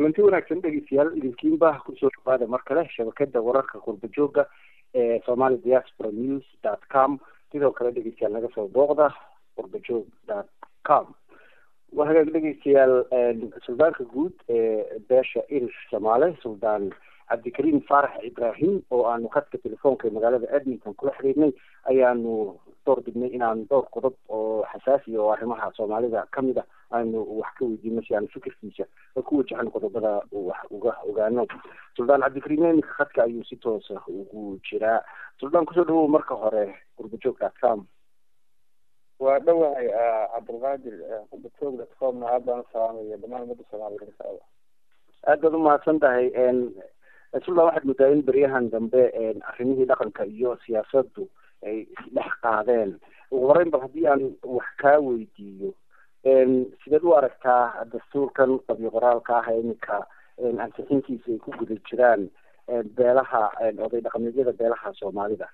kulanti wanaagsan dhegeystayaal idinkiinba kusoo dhawaada mar kale shabakada wararka qurba jooga ee Somali Diaspora News.com sidoo kale dhegeystayaal naga soo booqda qurbajoog.com waxaa dhegeystayaal suldaanka guud ee beesha Irish Soomaali Suldaan Cabdikariim Faarax Ibraahim oo aanu khadka telefoonka magaalada Edmonton kula xiriirnay ayaanu doorbignay inaan dhowr qodob oo xasaasi oo arrimaha Soomaalida kamid ah aanu wax ka weydiino si aan fikirkiisa ku wajahan qodobada wax uga ogaano. Suldaan Cabdikariim khadka ayuu si toos ah ugu jiraa. Suldaan kusoo dhawow marka hore qurbajoog.com. waa dhawahay Cabdulqaadir qurbajoog.com aadaan salaamay dhamaan ummadda Soomaaliyeed. aad baad u mahadsan tahay. Suldaan waxaad moodaa in baryahan dambe arrimihii dhaqanka iyo siyaasaddu ay isdhex qaadeen. ugu horreyn bal haddii aan wax kaa weydiiyo sideed u aragtaa dastuurkan qabyo qoraalka ah iminka ansixintiisa ay ku guda jiraan beelaha oday dhaqameedyada beelaha Soomaalida?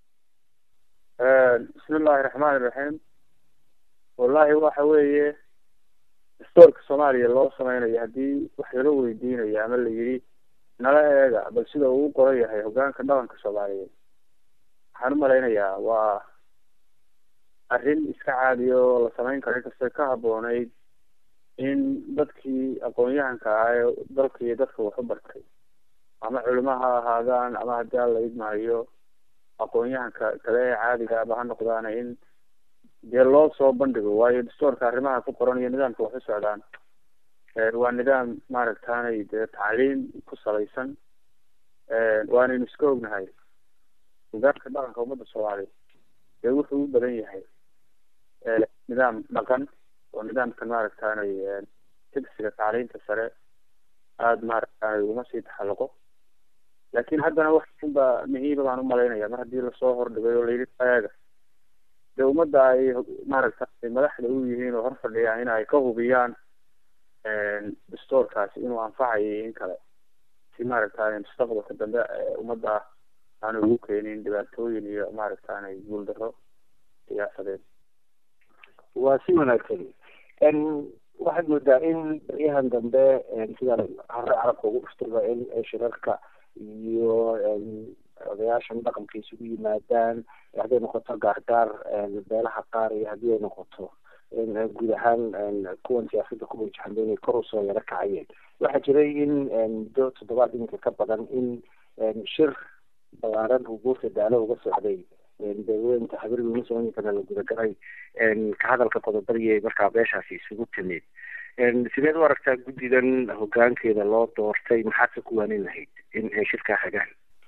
bismillahi raxmaani raxiim. wallahi waxa weeye dastuurka Soomaaliya loo sameynayo haddii wax laga weydiinayo ama la yidhi nala eega bal sida uu qoran yahay hoggaanka dhaqanka Soomaaliyeed, waxaan u malaynayaa waa arrin iska caadiya oo la sameyn karo inkastoo ka habboonayd in dadkii aqoon-yahanka ah ee dalka iyo dadka wax u bartay ama culimo ha ahaadaan ama haddii aan la idmaayo aqoon-yahanka kale ee caadiga aba ha noqdaan in dee loo soo bandhigo, waayo dastuurka arrimaha ku qoran iyo nidaamka wax u socdaan waa nidaam maaragtaanay dee tacliim ku salaysan. waanaynu iska ognahay hoggaanka dhaqanka ummadda Soomaaliyeed dee wuxuu u badan yahay nidaam dhaqan oo nidaamka maaragtaanay tigsiga tacliinta sare aada maaragtaanay uma sii taxalluqo, laakiin haddana wax unba muhiima baan u malaynaya mar haddii lasoo hordhigay oo layidhi eega dee ummadda ay maaragtaanay madaxda u yihiin oo hor fadhiyaan in ay ka hubiyaan dastuurkaasi inuu anfacayo in kale si maaragtaanay mustaqbalka dambe ummadda aanu ugu keenin dhibaatooyin iyo maaragtaanay guuldarro siyaasadeed. waa si wanaagsan. waxaad moodaa in baryahan dambe sida hore carabka ugu dhuftirba in shirarka iyo odayaashan dhaqanka isugu yimaadaan hadday noqoto gaargaar beelaha qaar iyo haddii ay noqoto guud ahaan kuwan siyaasadda ku wajahan inay kor usoo yaro kacayeen. waxaa jiray in muddo 7 iminka ka badan in shir balaaran uu buurta daalo uga socday dawladda habarweyne Soomaaliyana la gudagalay ka hadalka qodobadii markaa beeshaasi isugu timid. sideed u aragtaa guddigan hoggaankeeda loo doortay, maxaad ku waanin lahayd in ay shirkaa hagaan?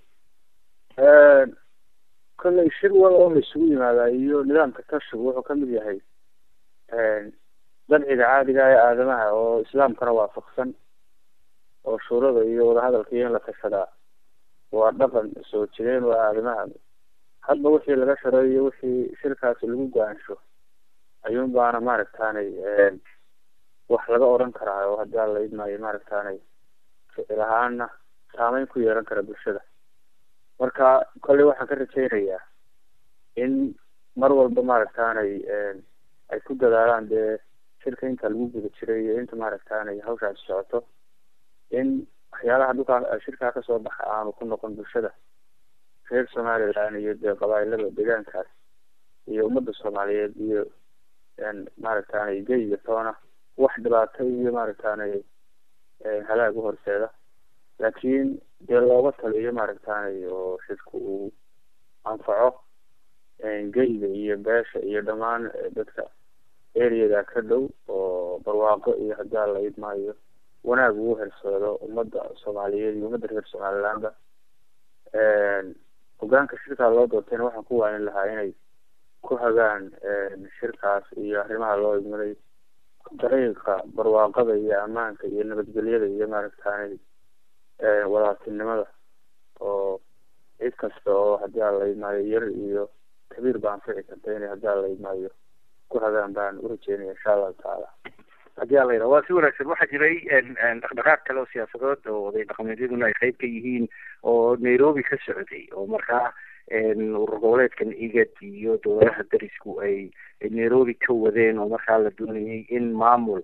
kolley shir wada oo la isugu yimaadaa iyo nidaamka tashigu wuxuu kamid yahay dabciga caadiga ee aadamaha oo islaamkana waafaqsan oo shuurada iyo wadahadalka iyo in la tashadaa waa dhaqan soo jireen waa aadamaha. hadba wixii laga shareeyo wixii shirkaasi lagu go-aansho ayuun baana maaragtaanay wax laga oran karaa oo haddii aan la idmaayo maaragtaanay ficil ahaana saameyn ku yeelan kara bulshada. marka kolley waxaan ka rajaynayaa in mar walba maaragtaanay ay ku dadaalaan dee shirka inta lagu guda jiray iyo inta maaragtaanay hawshaasi socoto in waxyaalaha dhulkaa shirkaa kasoo baxa aanu ku noqon bulshada reer Somaliland iyo dee qabaa'ilada deegaankaas iyo ummadda Soomaaliyeed iyo maaragtaanay geyga toona wax dhibaato iyo maaragtaanay halaag u horseeda, laakiin dee looga taliyo maaragtaanay oo shirku uu anfaco geyga iyo beesha iyo dhammaan dadka ereyada ka dhow oo barwaaqo iyo haddii aan la idmaayo wanaag ugu hersoodo ummadda Soomaaliyeed iyo ummadda reer Somalilandba. hoggaanka shirkaa loo doortayna waxaan ku waanin lahaa inay ku hagaan shirkaas iyo arrimaha loo idmaday dariiqa barwaaqada iyo ammaanka iyo nabadgelyada iyo maaragtaanay walaaltinimada oo cid kasta oo haddii aan la idmaayo yar iyo kabiir baan fici karta inay haddii aan la idmaayo ku hagaan baan u rajeynaya insha allahu tacaala. haddii aan la yidhaha waa si wanaagsan. waxaa jiray dhaqdhaqaaq kale oo siyaasadood oo oday dhaqameedyaduna ay qayb ka yihiin oo Nairobi ka socday oo markaa urur goboleedkan IGAD iyo dowladaha darisku ay Nairobi ka wadeen oo markaa la doonayay in maamul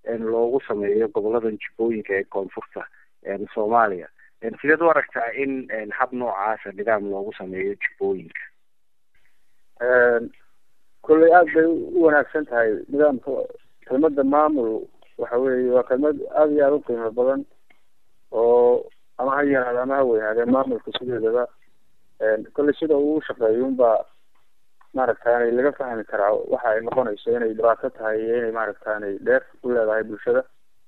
loogu sameeyo goboladan jubbooyinka ee koonfurta soomaaliya sideed u aragtaa in hab noocaasa nidaam loogu sameeyo jubbooyinka? kolley aada bay u wanaagsan tahay nidaamka. kelmada maamul waxa weeye waa kelmad aada iyo aada u qiimo badan oo ama ha yaraade ama ha weynaadee maamulka sideedaba kolley sida uu shaqeeyo unbaa maaragtaanay laga fahmi karaa waxa ay noqonayso inay dhibaato tahay iyo inay maaragtaanay dheer u leedahay bulshada.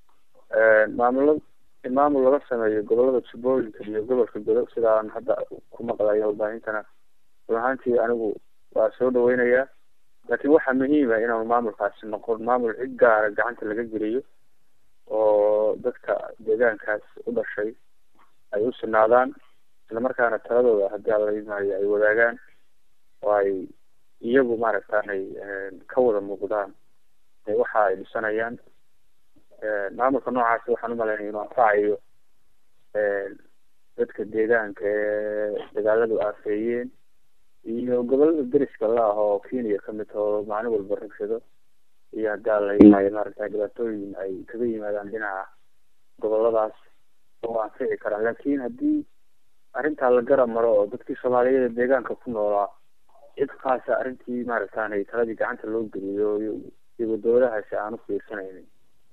in maamul laga sameeyo gobolada jubbooyinka iyo gobolka godob sida aan hadda ku maqlayo warbaahintana run ahaantii anigu waa soo dhaweynayaa. laakiin waxaa muhiima inaanu maamulkaasi noqon maamul cid gaara gacanta laga geliyo oo dadka deegaankaas u dhashay ay u sinaadaan islamarkaana taladooda haddii alla imaayo ay wadaagaan oo ay iyagu maaragtaanay ka wada muuqdaan waxa ay dhisanayaan. maamulka noocaasi waxaan umalaynaya inuu anfacayo dadka deegaanka ee dagaaladu aafeeyeen iyo gobolada deriska la ah oo Kenya kamid oo maalin walba ragsado iyo haddii alla imaayo maaragtay dhibaatooyin ay kaga yimaadaan dhinaca goboladaas oo anfici karaan. laakiin haddii arrintaa la garab maro oo dadkii Soomaaliyeed deegaanka ku noolaa cid khaasa arrintii maaragtaanay taladii gacanta loo geliyo iyo dowladahaasi aan u fiirsanaynin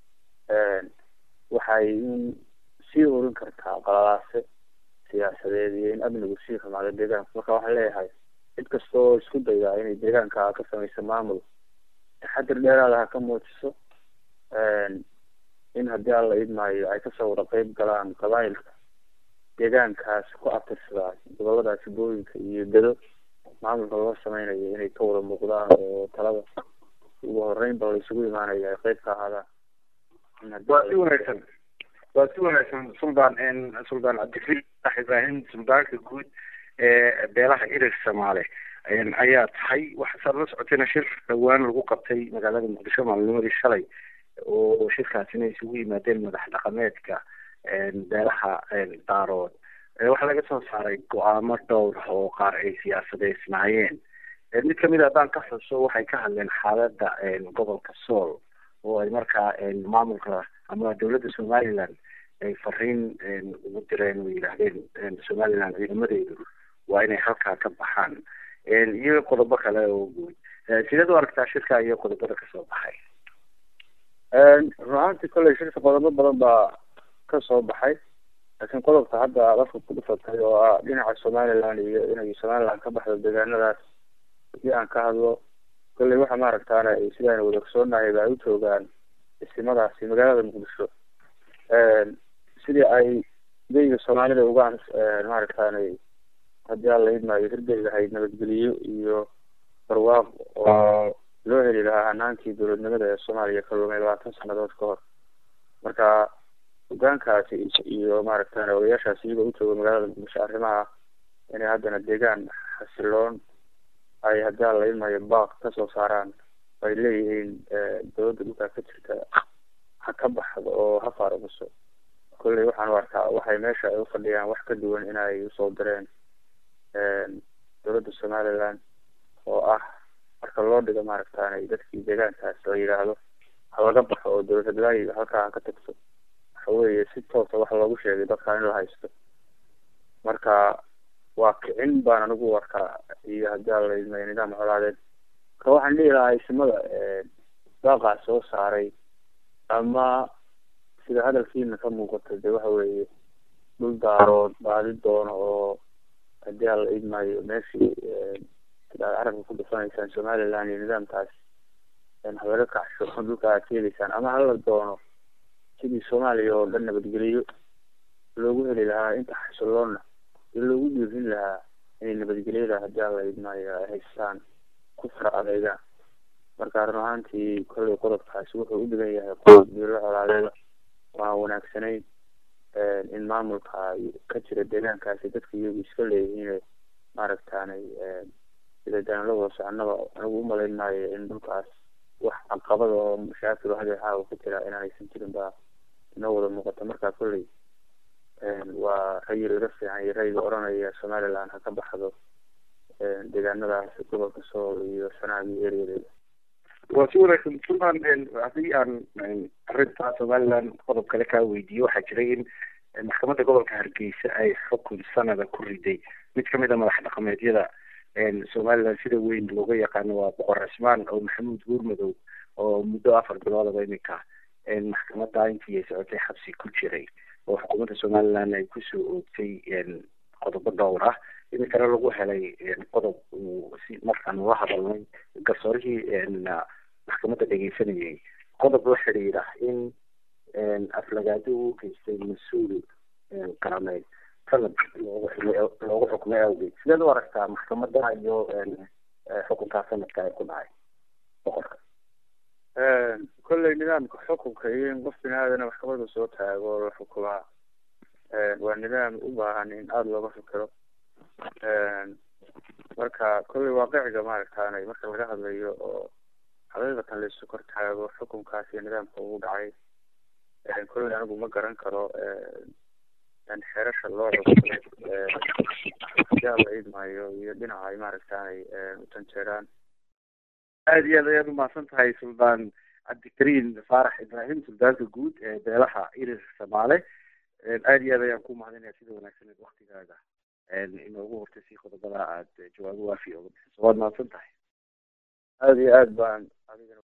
waxay sii urin kartaa qalalaase siyaasadeed iyo in amnigu sii xumaado deegaanka. marka waxaan leeyahay cid kasta oo isku dayda inay deegaanka ka samayso maamul taxadir dheeraada ha ka muujiso in haddii alla idmaayo ay kasoo wada qeyb galaan qabaayilka deegaankaas ku abtirsada gobolada jubbooyinka iyo gado maamulka loo sameynayo inay ka wada muuqdaan oo talada ugu horeynba la isugu imaanayo ay qeyb ka ahaadaan. waa si wanaagsan suldaan cabdifataax ibraahim suldaanka guud ee beelaha irir Soomaali ayaa tahay. waxaad la socotayna shir dhawaan lagu qabtay magaalada muqdisho maalinimadii shalay oo shirkaasina isugu yimaadeen madax dhaqameedka beelaha daarood. waxaa laga soo saaray go-aamo dhowr oo qaar ay siyaasadeysnaayeen. mid kamid a haddaan ka xuso waxay ka hadleen xaaladda gobolka Sool oo ay markaa maamulka ama dowladda Somaliland ay fariin ugu direen oo yidhaahdeen Somaliland ciidamadeedu waa inay halkaa ka baxaan iyo qodobo kale oo guud. sideed u aragtaa shirka iyo qodobada kasoo baxay? run ahaantii kolley shirka qodobo badan baa kasoo baxay laakiin qodobka hadda dadka ku dhufatay oo ah dhinaca Somaliland iyo inay Somaliland ka baxdo deegaanadaas hadii aan ka hadlo kolley waxa maaragtaana sidaan wada ogsoonahay baa u joogaan ismadaasi magaalada muqdisho sidii ay deyga Soomaalida uga maaragtaanay haddii alla idmaayo hirgeli lahayd nabadgeliyo iyo barwaaq oo loo heli lahaa hanaankii dowladnimada ee Soomaaliya ka lumay 20 sanadood ka hor. marka hogaankaasi iyo maaragtaana odayaashaasi iyagoo u jooga magaalada muqdisho arrimaha inay haddana deegaan xasiloon ay haddii alla idmaayo baaq kasoo saaraan ay leeyihiin dowladda dhulkaa ka jirta ha ka baxdo oo ha faaruqiso. kolley waxaan u arkaa waxay meesha ay ufadhiyaan wax ka duwan inay usoo direen dowladda Somaliland oo ah marka loo dhigo maaragtaanay dadkii deegaankaas la yidhaahdo ha laga baxo oo dowlad hadlaayiga halkaa ka tagto waxa weeye si toosa waxa loogu sheegay dadka in la haysto. marka waa kicin baan anigu u arkaa iyo haddii alla idmaayo nidaam colaadeed. marka waxaan dhihi lahaa ismada baaqaa soo saaray ama sida hadalkiina ka muuqata de waxa weeye dhul daarood baadi doono oo haddii alla idmaayo meeshii sidaad carabka ku dhufanaysaan Somaliland iyo nidaamkaas halaga kacsho dhulka aad heelaysaan ama hala doono sidii Soomaaliya oo dhan nabadgeliyo loogu heli lahaa inta xasiloona iyo loogu dhiirin lahaa inay nabadgelyada haddii alla idmaayo ay haystaan ku fara adeegaan. marka run ahaantii kolley qodobkaasi wuxuu u dhigan yahay qodob biilo colaadeeda waa wanaagsanayn in maamulka ka jira deegaankaasi dadka iyagu iska leeyihiin maaragtaanay sida danalada soconada anigu umalayn maayo in dhulkaas wax caqabada oo mashaakil hadii xaawo ka jira inaanaysan jirin baa inoo wada muuqata. marka kolley waa ra'yi laga fiican iyo ra'yiga oranaya Somaliland ha ka baxdo deegaanadaas gobolka Sool iyo Sanaag iyo ereyadeeda. waa si wanaagsan sulan haddii aan arrintaa somaliland qodob kale kaa weydiiyo waxaa jiray in maxkamadda gobolka hargeysa ay xukun sanada ku riday mid kamid a madax dhaqameedyada somaliland sida weyn looga yaqaano waa boqor cismaan oo maxamuud guurmadow oo muddo 4 biloodaba iminka maxkamadda intii ay socotay xabsi ku jiray oo xukuumadda somaliland ay kusoo oogtay qodobo dhowr ah iminkana lagu helay qodob si markaan ula hadalnay garsoorihii maxkamadda dhegeysanayay qodob la xidhiidha in aflagaado u geystay mas-uul qarameed sanad loogu xukumay awgeed sideed u aragtaa maxkamadda iyo xukunkaa sanadka ay ku dhacay boqorka kolley nidaamka xukunka iyo in qof bini aadana maxkamadda soo taago oo la xukumaa waa nidaam u baahan in aada looga fikiro marka kolley waaqiciga maaragtaanay marka laga hadlayo oo xaqiiqatan laysu kor taago xukunkaas iyo nidaamka ugu dhacay kolley anigu ma garan karo xerasha loo yaa la idmayo iyo dhinaca ay maaragtaanay u tanjeeraan aada iyo aad ayaad umahadsan tahay suldaan cabdikariin faarax ibraahim suldaanka guud ee beelaha irir soomaale aada iyo aad ayaan ku mahadinaya sida wanaagsaneed waktigaaga inoogu hortay si qodobada aada jawaabo waafi oga bixiso waad mahadsan tahay aada iyo aad baan adigana